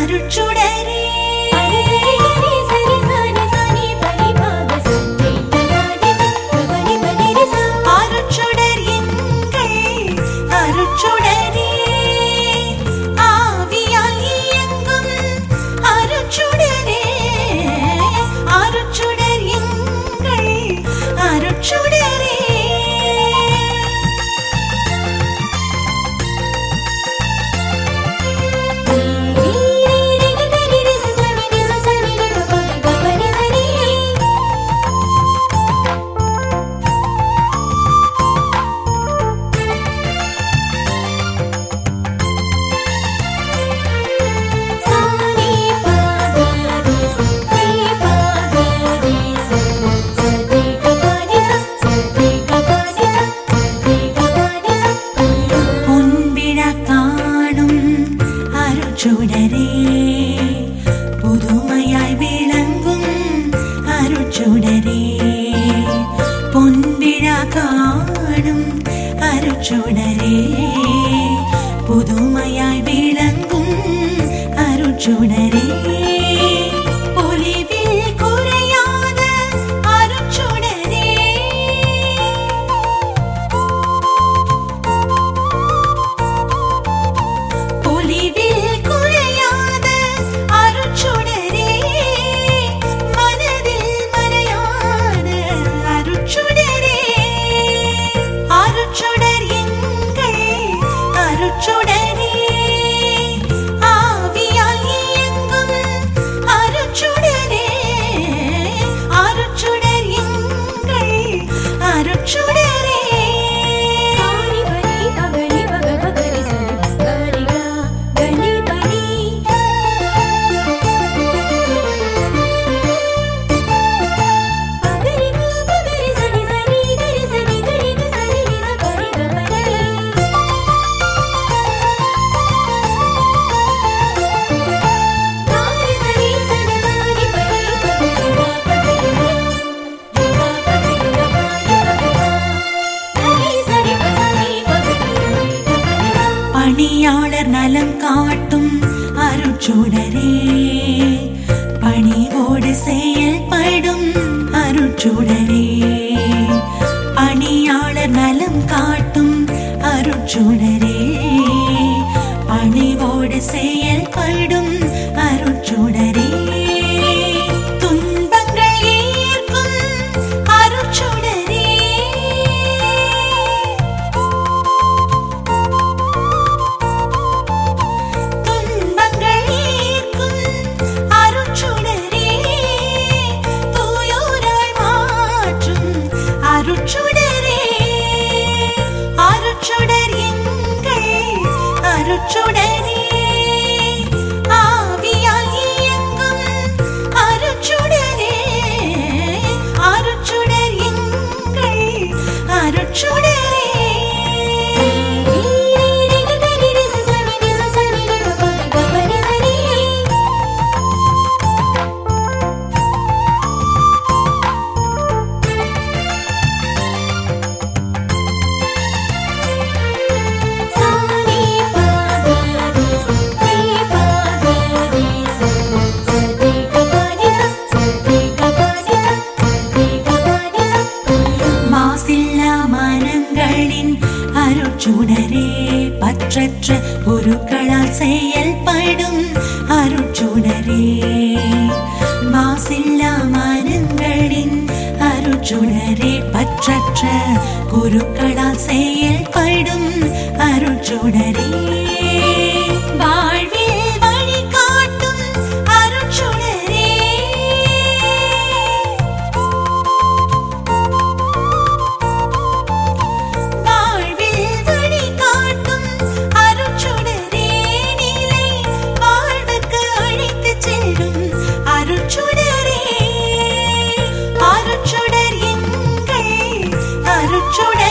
அருட்சுடரே அருட்சுடர் எங்கள் அருட்சுடரே ஆவியால் இயங்கும் அருட்சுடரே அருட்சுடர் எங்கள் அருட்சுடரே அருட்சுடரே புதுமையாய் விளங்கும் அருட்சுடரே பொன்விழா காணும் அருட்சுடரே புதுமையாய் விளங்கும் அருட்சுடரே பொலிவில் குறையாத அருட்சுடரே பொலிவில் அருட்சுடரே ஆவியால் இயங்கும் அருட்சுடரே அருட்சுடர் எங்கள் அருட்சுடரே பணியாளர் நலம் காட்டும் அருட்சுடரே பணிவோடு செயல்படும் அருட்சுடரே பணியாளர் நலம் காட்டும் அருட்சுடரே பணிவோடு செயல்படும் அருட்சுடரே துன்பங்கள் ஏற்கும் அருட்சுடரே அருட்சுடர் எங்கள் அருட்சுடரே ஆவியால் இயங்கும் அருட்சுடரே அருட்சுடர் எங்கள் அருட்சுடரே அருட்சுடரே பற்றற்ற பொருட்களால் செயல்படும் அருட்சுடரே மாசில்லா மனங்களின் அருட்சுடரே பற்றற்ற பொருட்களால் செயல்படும் அருட்சுடரே வாழ்வில் வழிகாட்டும் அருட்சுடரே அருட்சுடர் எங்கள் அருட்சுடரே